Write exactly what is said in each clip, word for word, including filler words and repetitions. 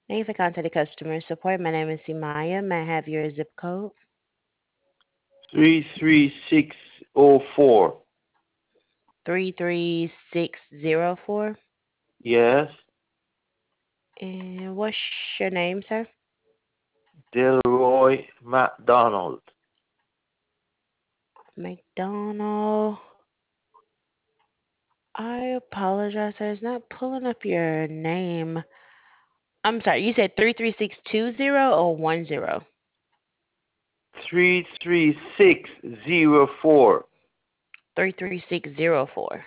Thank you for contacting customer support. My name is Simaya. May I have your zip code? three three six oh four. three three six zero four. Yes, And what's your name, sir? Delroy McDonald. McDonald. I apologize, sir. It's not pulling up your name. I'm sorry. You said three three six two zero or one zero? three three six zero four. three three six zero four.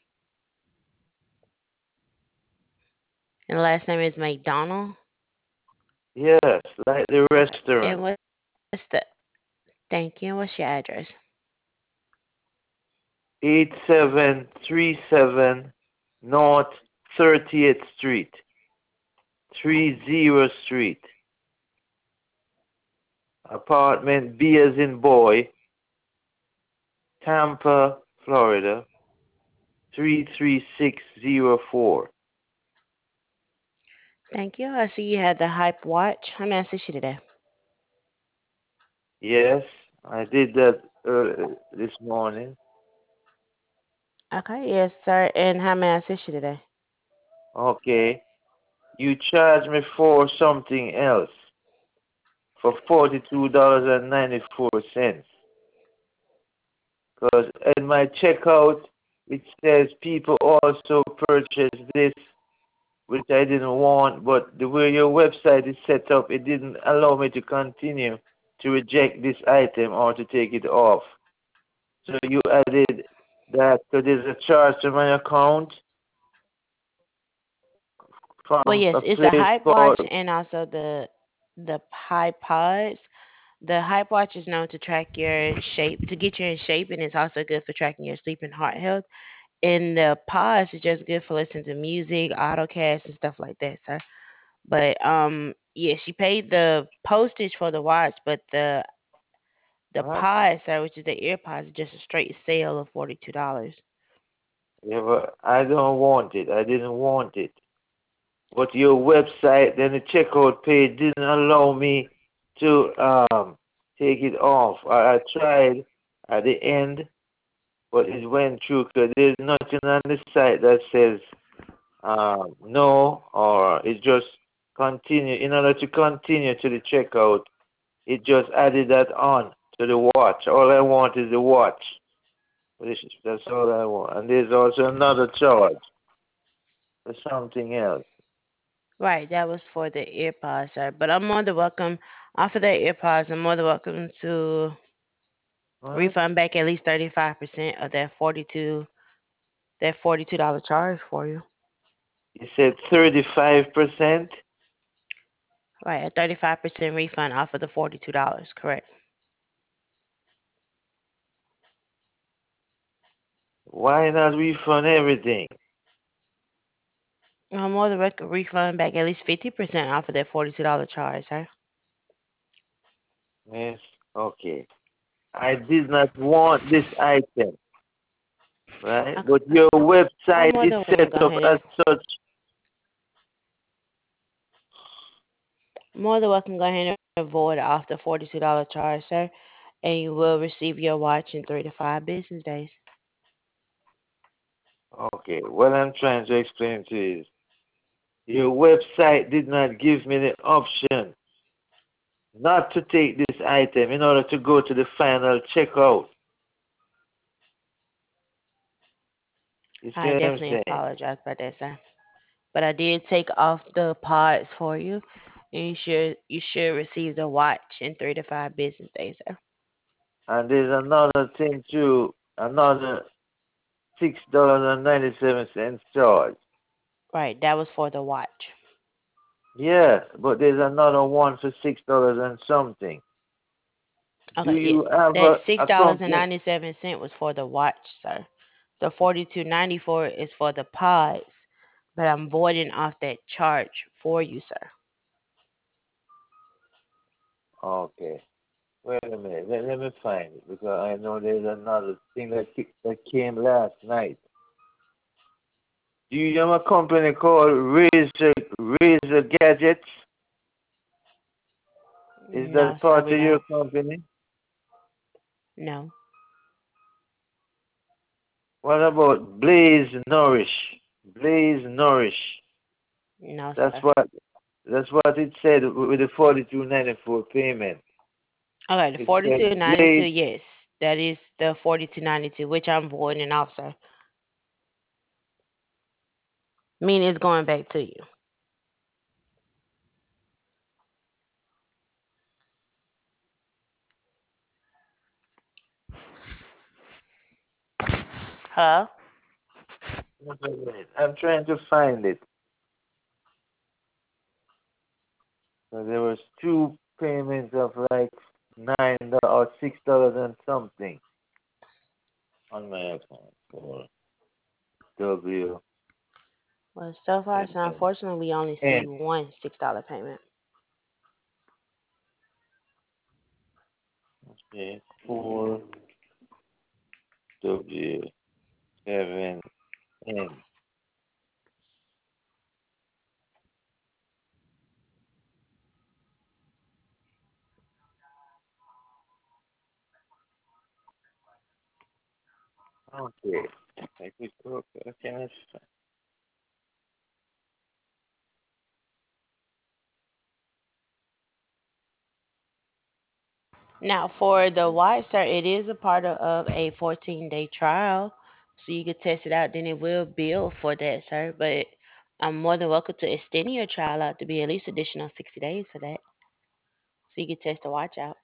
And the last name is McDonald. Yes, like the restaurant. And what's the thank you. And what's your address? eight seven three seven North thirtieth Street, three zero Street, apartment B as in boy, Tampa, Florida, three three six zero four. Thank you. I see you had the Hype watch. How may I assist you today? Yes, I did that early this morning. Okay, yes, sir. And how may I assist you today? Okay. You charged me for something else for forty-two dollars and ninety-four cents. Because in my checkout, it says people also purchase this, which I didn't want, but the way your website is set up, it didn't allow me to continue to reject this item or to take it off. So you added that, so there's a charge to my account Well, from yes, a it's a place Hype watch called, and also the the Hype pods. The Hype watch is known to track your shape, to get you in shape, and it's also good for tracking your sleep and heart health. And the pods is just good for listening to music, autocast, and stuff like that, sir. But um, yes, you paid the postage for the watch, but the the what? pod, sir, which is the earpods, is just a straight sale of forty two dollars. Yeah, but I don't want it. I didn't want it. But your website, then the checkout page didn't allow me to um take it off. I, I tried at the end, but it went through because there's nothing on the site that says um, no, or it just continue. In order to continue to the checkout, it just added that on to the watch. All I want is the watch. This is- That's all I want. And there's also another charge for something else. Right, that was for the earpods, sir. But I'm more than welcome. After the earpods, I'm more than welcome to What? refund back at least thirty five percent of that forty two that forty two dollar charge for you. You said thirty-five percent? Right, a thirty five percent refund off of the forty two dollars. Correct. Why not refund everything? I'm more than welcome to refund back at least fifty percent off of that forty two dollar charge, sir. Yes, okay. I did not want this item, right? Okay. But your I'm website more is than welcome set to go up ahead as and such. more than welcome to go ahead and avoid off the forty two dollar charge, sir. And you will receive your watch in three to five business days. Okay, what I'm trying to explain to you is your website did not give me the option not to take this item in order to go to the final checkout. You see I what I'm definitely saying? apologize about that, sir. But I did take off the pods for you, and you should you should receive the watch in three to five business days, sir. And there's another thing too, another six dollars and ninety seven cents charge. Right, that was for the watch. Yes, but there's another one for six dollars and something. Do Okay, yes, you have that a, six a dollars and company? ninety seven cent was for the watch, sir. The forty two ninety four is for the pods, but I'm voiding off that charge for you, sir. Okay. Wait a minute. Let, let me find it because I know there's another thing that ki- that came last night. Do you have a company called Razor Razor Gadgets? Is No, that sir, part we of your don't. company? No, What about Blaze Nourish? Blaze Nourish. no, That's sir. what that's what it said with the forty-two ninety-four payment. Okay, the It said forty-two ninety-two, Blaze. yes, that is the forty-two ninety-two, which I'm voiding off, sir. Meaning it's going back to you. Huh? I'm trying to find it. So there was two payments of like nine do- or six dollars and something on my account for W Well, so far, and so then unfortunately, we only N. see one six dollar payment. Okay, four W seven N. Okay. I could go. Okay. Now, for the white, sir, it is a part of, of a fourteen day trial, so you could test it out. Then it will bill for that, sir. But I'm more than welcome to extend your trial out to be at least additional sixty days for that, so you could test the watch out.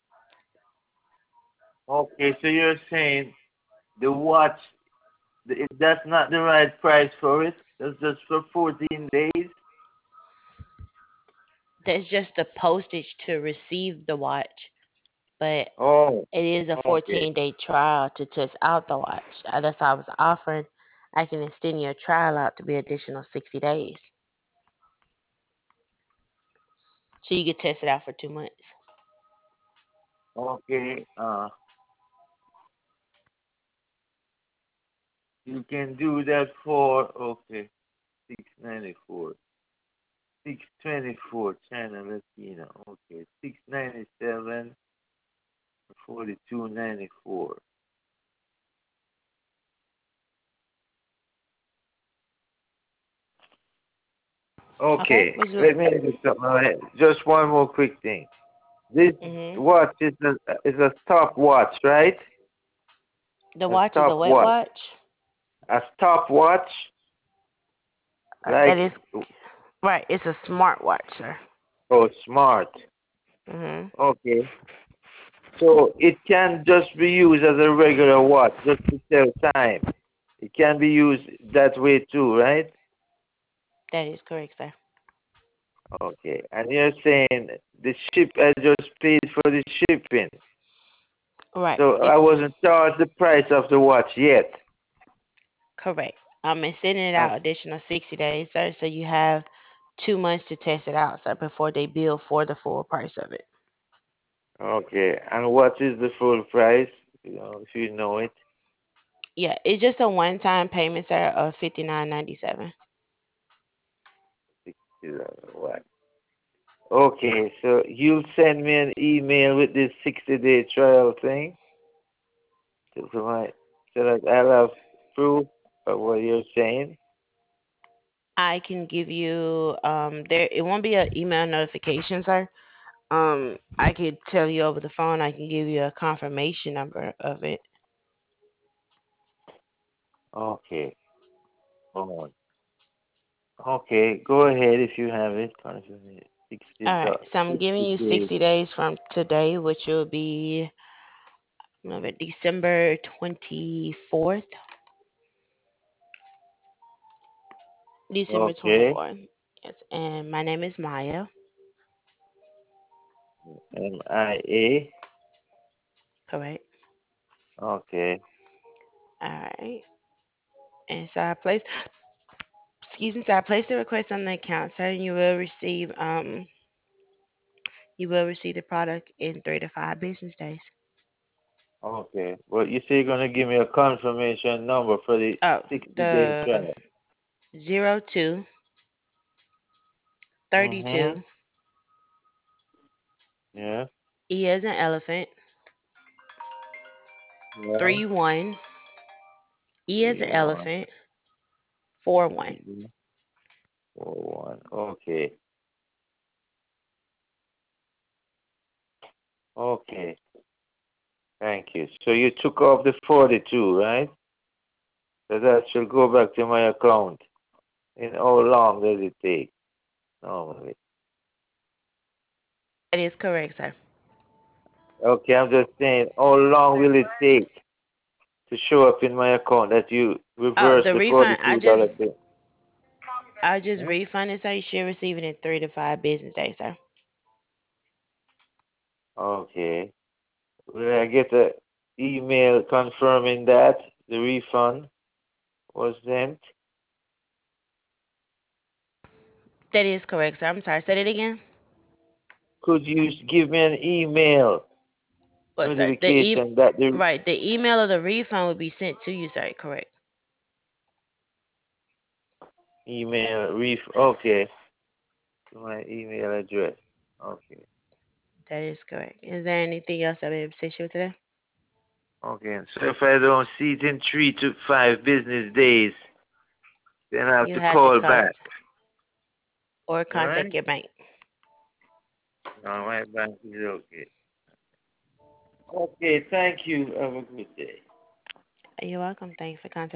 Okay, so you're saying the watch, the, that's not the right price for it? That's just for fourteen days? That's just the postage to receive the watch, but Oh, it is a okay. fourteen day trial to test out the watch. Uh, That's why I was offering. I can extend your trial out to be additional sixty days, so you could test it out for two months. Okay. Uh, you can do that for, okay, six ninety-four. six twenty-four, China Latina. Okay, six ninety-seven, forty-two ninety-four. Okay, Okay, which is let me do something. All right. Just one more quick thing. This mm-hmm. watch is a is a stopwatch, right? The A watch is a wet stopwatch. watch. A stopwatch, Uh, that like is right. It's a smart watch, sir. oh smart. Mm-hmm. Okay, so it can just be used as a regular watch, just to tell time. It can be used that way too, right? That is correct, sir. Okay, and you're saying the ship I just paid for the shipping, Right. so It I wasn't charged the price of the watch yet. correct. Um, and sending it Uh, out additional sixty days, sir. So you have two months to test it out, sir, before they bill for the full price of it. okay, and what is the full price? You know, if you know it. Yeah, it's just a one time payment, sir, of fifty nine ninety seven. sixty dollars watch. Okay, so you'll send me an email with this sixty day trial thing, so so my so that I'll have proof of what you're saying. I can give you um there. It won't be an email notification, sir. Um, I could tell you over the phone. I can give you a confirmation number of it. Okay. Oh, okay, go ahead if you have it. Confirm Sixty All right, dollars, so I'm giving sixty you days. sixty days from today, which will be remember, December twenty-fourth. December Okay. twenty-fourth. Yes, and my name is Maya. M I A. Correct. Okay. All right. And so I placed, excuse me, so I placed the request on the account, sir, and you will receive, um, you will receive the product in three to five business days. Okay. Well, you say you're gonna give me a confirmation number for the Oh, sixty day the trial. zero two thirty Mm-hmm. two Yeah. E as an elephant, Yeah. three one. E as Three an one. elephant, four one. Three, four one. Okay. Okay. Thank you. So you took off the forty-two, right? So that should go back to my account. And how long does it take normally? That is correct, sir. Okay, I'm just saying, how long will it take to show up in my account that you Oh, reverse the the refund, I forty-two just, dollar thing? I just Hmm? refunded, sir. You should receive it in three to five business days, sir. Okay. Will I get a email confirming that the refund was sent? That is correct, sir. I'm sorry. Say that again. Could you give me an email What, sir? The e notification that the right, the email of the refund will be sent to you, sir. Correct. email ref okay to my email address? Okay. That is correct. Is there anything else I'll be able to assist you with today? Okay. So if I don't see it in three to five business days, then I have You to have to call call back. or All contact right? your bank. No, my bank is okay. Okay, thank you. Have a good day. You're welcome. Thanks for contacting.